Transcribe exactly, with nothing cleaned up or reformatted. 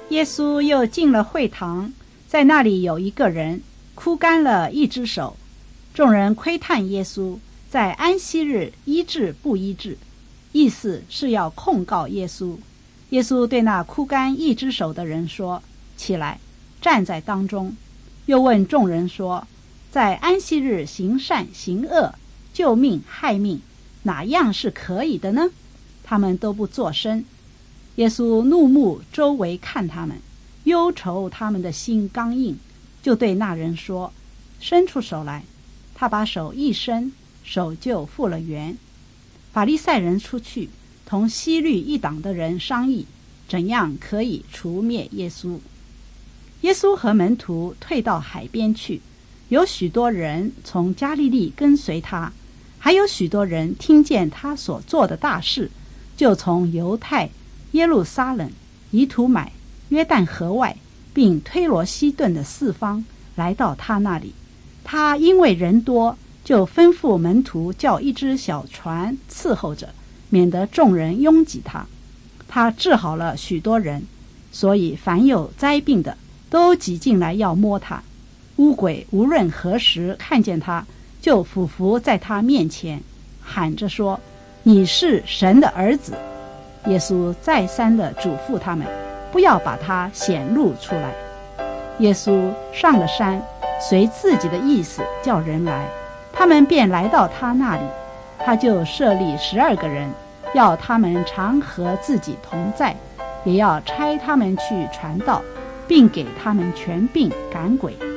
耶稣又进了会堂，在那里有一个人枯干了一只手。众人窥探耶稣在安息日医治不医治，意思是要控告耶稣。耶稣对那枯干一只手的人说：起来，站在当中。又问众人说：在安息日行善行恶，救命害命，哪样是可以的呢？他们都不作声。耶稣怒目周围看他们，忧愁他们的心刚硬，就对那人说：伸出手来。他把手一伸，手就复了原。法利赛人出去，同希律一党的人商议，怎样可以除灭耶稣。耶稣和门徒退到海边去，有许多人从加利利跟随他，还有许多人听见他所做的大事，就从犹太、耶路撒冷、以土买、约旦河外，并推罗西顿的四方来到他那里。他因为人多，就吩咐门徒叫一只小船伺候着，免得众人拥挤他。他治好了许多人，所以凡有灾病的都挤进来要摸他。污鬼无论何时看见他，就俯伏在他面前，喊着说：你是神的儿子。耶稣再三地嘱咐他们，不要把他显露出来。耶稣上了山，随自己的意思叫人来，他们便来到他那里。他就设立十二个人，要他们常和自己同在，也要差他们去传道，并给他们权柄赶鬼。